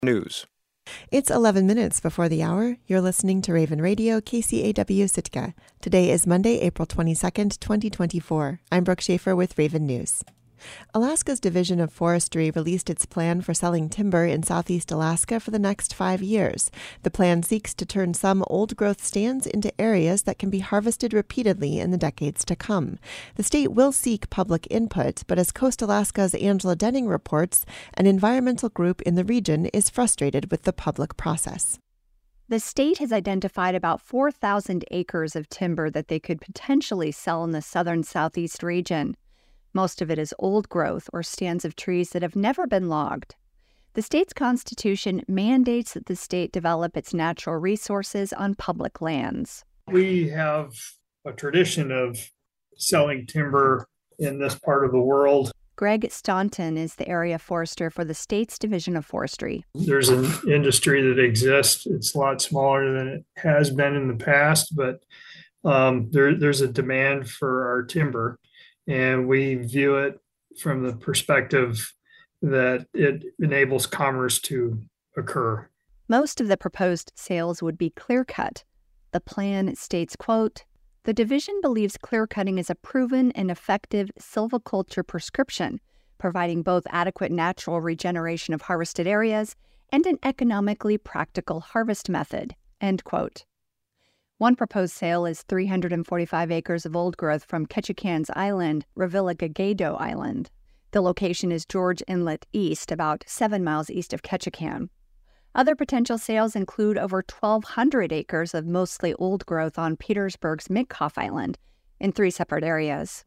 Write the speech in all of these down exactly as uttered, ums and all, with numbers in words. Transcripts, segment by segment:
News. It's eleven minutes before the hour. You're listening to Raven Radio, K C A W Sitka. Today is Monday, April twenty-second, twenty twenty-four. I'm Brooke Schaefer with Raven News. Alaska's Division of Forestry released its plan for selling timber in southeast Alaska for the next five years. The plan seeks to turn some old-growth stands into areas that can be harvested repeatedly in the decades to come. The state will seek public input, but as Coast Alaska's Angela Denning reports, an environmental group in the region is frustrated with the public process. The state has identified about four thousand acres of timber that they could potentially sell in the southern southeast region. Most of it is old growth or stands of trees that have never been logged. The state's constitution mandates that the state develop its natural resources on public lands. We have a tradition of selling timber in this part of the world. Greg Staunton is the area forester for the state's Division of Forestry. There's an industry that exists. It's a lot smaller than it has been in the past, but um, there, there's a demand for our timber. And we view it from the perspective that it enables commerce to occur. Most of the proposed sales would be clear-cut. The plan states, quote, "The division believes clear-cutting is a proven and effective silviculture prescription, providing both adequate natural regeneration of harvested areas and an economically practical harvest method," end quote. One proposed sale is three hundred forty-five acres of old growth from Ketchikan's Island, Revillagigedo Island. The location is George Inlet East, about seven miles east of Ketchikan. Other potential sales include over twelve hundred acres of mostly old growth on Petersburg's Mitkof Island in three separate areas.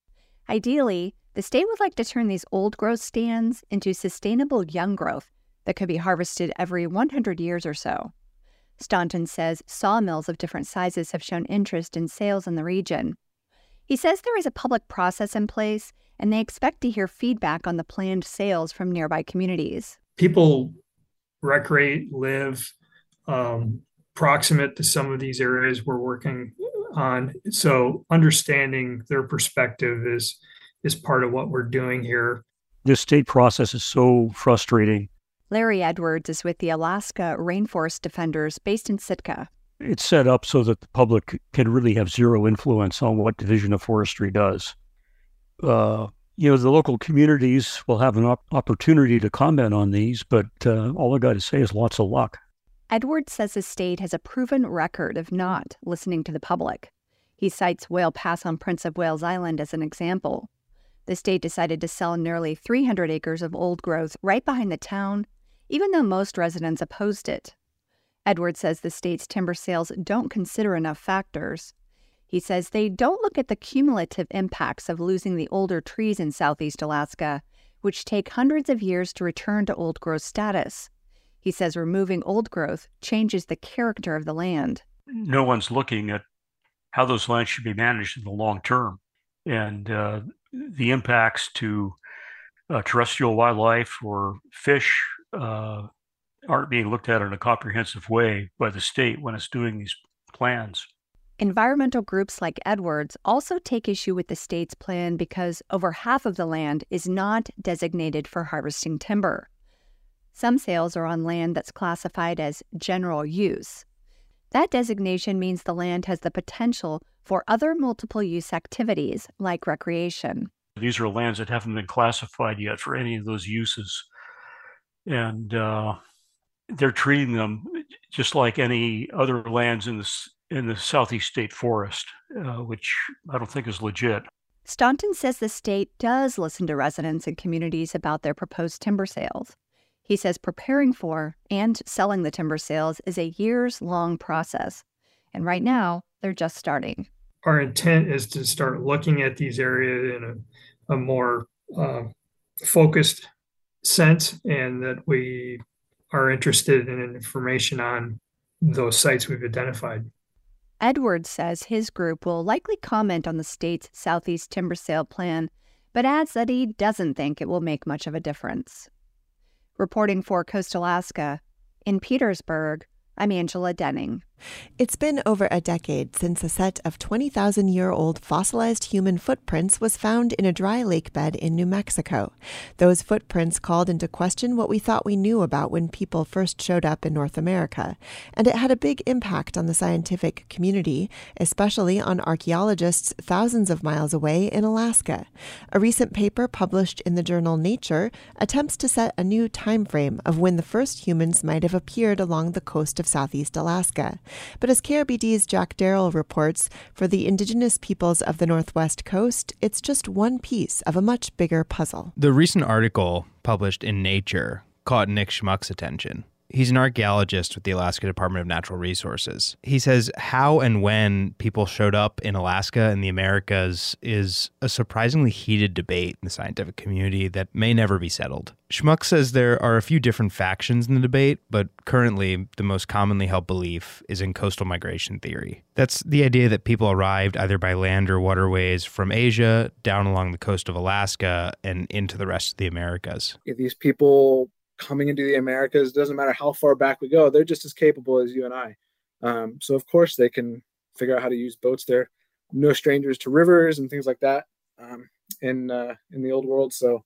Ideally, the state would like to turn these old growth stands into sustainable young growth that could be harvested every one hundred years or so. Staunton says sawmills of different sizes have shown interest in sales in the region. He says there is a public process in place, and they expect to hear feedback on the planned sales from nearby communities. People recreate, live um, proximate to some of these areas we're working on. So understanding their perspective is, is part of what we're doing here. This state process is so frustrating. Larry Edwards is with the Alaska Rainforest Defenders based in Sitka. It's set up so that the public can really have zero influence on what Division of Forestry does. Uh, you know, the local communities will have an op- opportunity to comment on these, but uh, all I got to say is lots of luck. Edwards says the state has a proven record of not listening to the public. He cites Whale Pass on Prince of Wales Island as an example. The state decided to sell nearly three hundred acres of old growth right behind the town, even though most residents opposed it. Edwards says the state's timber sales don't consider enough factors. He says they don't look at the cumulative impacts of losing the older trees in southeast Alaska, which take hundreds of years to return to old growth status. He says removing old growth changes the character of the land. No one's looking at how those lands should be managed in the long term, and uh, the impacts to uh, terrestrial wildlife or fish Uh, aren't being looked at in a comprehensive way by the state when it's doing these plans. Environmental groups like Edwards also take issue with the state's plan because over half of the land is not designated for harvesting timber. Some sales are on land that's classified as general use. That designation means the land has the potential for other multiple use activities like recreation. These are lands that haven't been classified yet for any of those uses. And uh, they're treating them just like any other lands in the, in the Southeast State Forest, uh, which I don't think is legit. Staunton says the state does listen to residents and communities about their proposed timber sales. He says preparing for and selling the timber sales is a years-long process. And right now, they're just starting. Our intent is to start looking at these areas in a, a more uh, focused sense, and that we are interested in information on those sites we've identified. Edwards says his group will likely comment on the state's southeast timber sale plan, but adds that he doesn't think it will make much of a difference. Reporting for Coast Alaska, in Petersburg, I'm Angela Denning. It's been over a decade since a set of twenty thousand year old fossilized human footprints was found in a dry lake bed in New Mexico. Those footprints called into question what we thought we knew about when people first showed up in North America, and it had a big impact on the scientific community, especially on archaeologists thousands of miles away in Alaska. A recent paper published in the journal Nature attempts to set a new time frame of when the first humans might have appeared along the coast of Southeast Alaska. But as K R B D's Jack Darrell reports, for the indigenous peoples of the Northwest Coast, it's just one piece of a much bigger puzzle. The recent article published in Nature caught Nick Schmuck's attention. He's an archaeologist with the Alaska Department of Natural Resources. He says how and when people showed up in Alaska and the Americas is a surprisingly heated debate in the scientific community that may never be settled. Schmuck says there are a few different factions in the debate, but currently the most commonly held belief is in coastal migration theory. That's the idea that people arrived either by land or waterways from Asia down along the coast of Alaska and into the rest of the Americas. If these people coming into the Americas, doesn't matter how far back we go, they're just as capable as you and I. Um, so of course they can figure out how to use boats. They're no strangers to rivers and things like that um, in uh, in the old world. So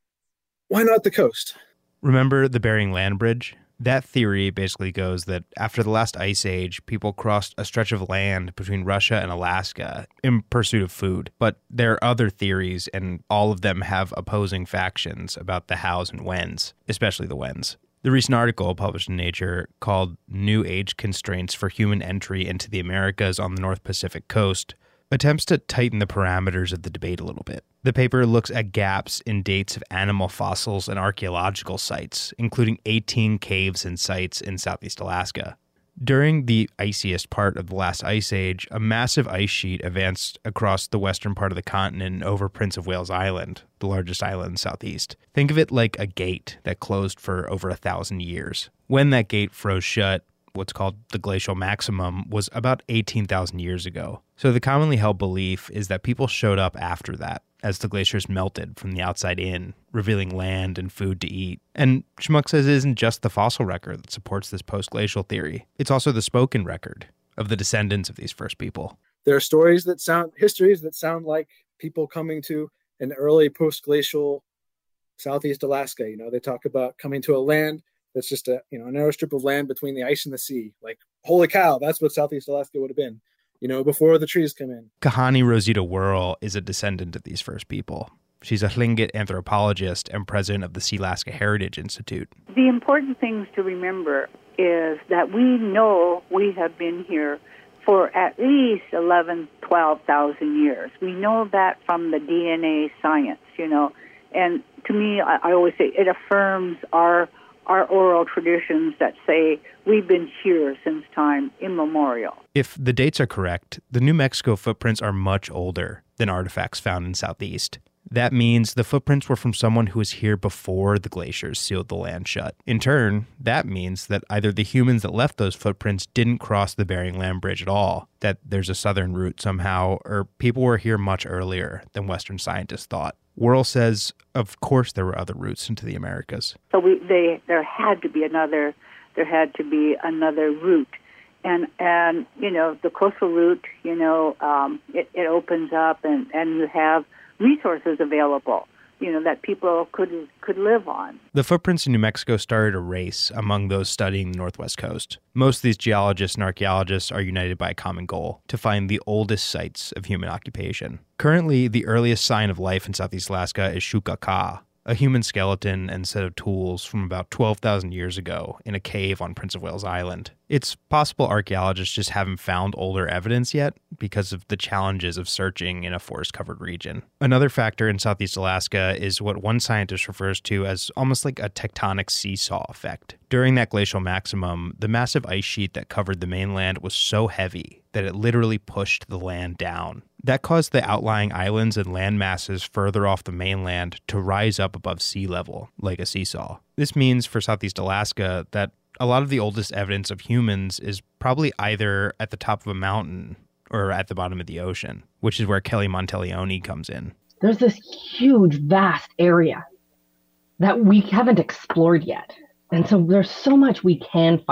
why not the coast? Remember the Bering Land Bridge? That theory basically goes that after the last ice age, people crossed a stretch of land between Russia and Alaska in pursuit of food. But there are other theories, and all of them have opposing factions about the hows and whens, especially the whens. The recent article published in Nature called New Age Constraints for Human Entry into the Americas on the North Pacific Coast attempts to tighten the parameters of the debate a little bit. The paper looks at gaps in dates of animal fossils and archaeological sites, including eighteen caves and sites in Southeast Alaska. During the iciest part of the last ice age, a massive ice sheet advanced across the western part of the continent and over Prince of Wales Island, the largest island in the southeast. Think of it like a gate that closed for over a thousand years. When that gate froze shut, what's called the glacial maximum, was about eighteen thousand years ago. So the commonly held belief is that people showed up after that, as the glaciers melted from the outside in, revealing land and food to eat. And Schmuck says it isn't just the fossil record that supports this post-glacial theory. It's also the spoken record of the descendants of these first people. There are stories that sound, histories that sound like people coming to an early post-glacial Southeast Alaska. You know, they talk about coming to a land that's just a, you know, a narrow strip of land between the ice and the sea. Like, holy cow, that's what Southeast Alaska would have been, you know, before the trees come in. Kahani Rosita Wuerl is a descendant of these first people. She's a Tlingit anthropologist and president of the Sealaska Heritage Institute. The important things to remember is that we know we have been here for at least eleven, twelve thousand years. We know that from the D N A science, you know. And to me, I, I always say it affirms our our oral traditions that say we've been here since time immemorial. If the dates are correct, the New Mexico footprints are much older than artifacts found in Southeast. That means the footprints were from someone who was here before the glaciers sealed the land shut. In turn, that means that either the humans that left those footprints didn't cross the Bering Land Bridge at all, that there's a southern route somehow, or people were here much earlier than Western scientists thought. Wuerl says, of course, there were other routes into the Americas. So we, they, there had to be another, there had to be another route, and and you know the coastal route, you know, um, it, it opens up, and, and you have resources available, you know, that people could could live on. The footprints in New Mexico started a race among those studying the Northwest Coast. Most of these geologists and archaeologists are united by a common goal: to find the oldest sites of human occupation. Currently, the earliest sign of life in Southeast Alaska is Shukaka, a human skeleton and set of tools from about twelve thousand years ago in a cave on Prince of Wales Island. It's possible archaeologists just haven't found older evidence yet because of the challenges of searching in a forest-covered region. Another factor in Southeast Alaska is what one scientist refers to as almost like a tectonic seesaw effect. During that glacial maximum, the massive ice sheet that covered the mainland was so heavy that it literally pushed the land down. That caused the outlying islands and land masses further off the mainland to rise up above sea level, like a seesaw. This means for Southeast Alaska that a lot of the oldest evidence of humans is probably either at the top of a mountain or at the bottom of the ocean, which is where Kelly Monteleone comes in. There's this huge, vast area that we haven't explored yet. And so there's so much we can find.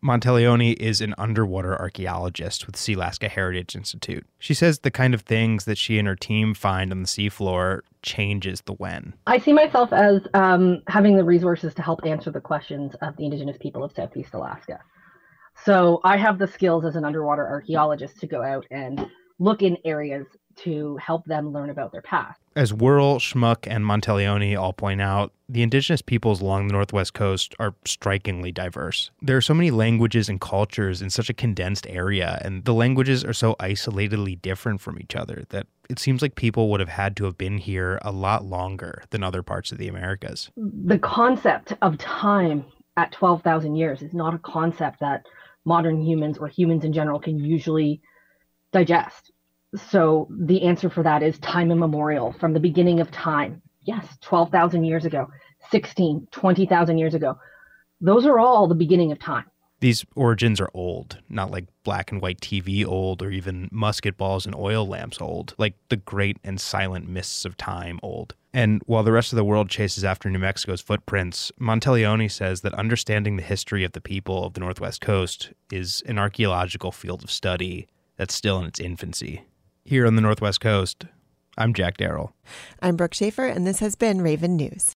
Monteleone is an underwater archaeologist with Sealaska Heritage Institute. She says the kind of things that she and her team find on the seafloor changes the when. I see myself as um, having the resources to help answer the questions of the Indigenous people of Southeast Alaska. So I have the skills as an underwater archaeologist to go out and look in areas to help them learn about their past. As Wuerl, Schmuck, and Monteleone all point out, the Indigenous peoples along the Northwest Coast are strikingly diverse. There are so many languages and cultures in such a condensed area, and the languages are so isolatedly different from each other that it seems like people would have had to have been here a lot longer than other parts of the Americas. The concept of time at twelve thousand years is not a concept that modern humans or humans in general can usually digest. So the answer for that is time immemorial, from the beginning of time. Yes, twelve thousand years ago, sixteen, twenty thousand years ago. Those are all the beginning of time. These origins are old, not like black and white T V old or even musket balls and oil lamps old, like the great and silent mists of time old. And while the rest of the world chases after New Mexico's footprints, Monteleone says that understanding the history of the people of the Northwest Coast is an archaeological field of study that's still in its infancy. Here on the Northwest Coast, I'm Jack Darrell. I'm Brooke Schaefer, and this has been Raven News.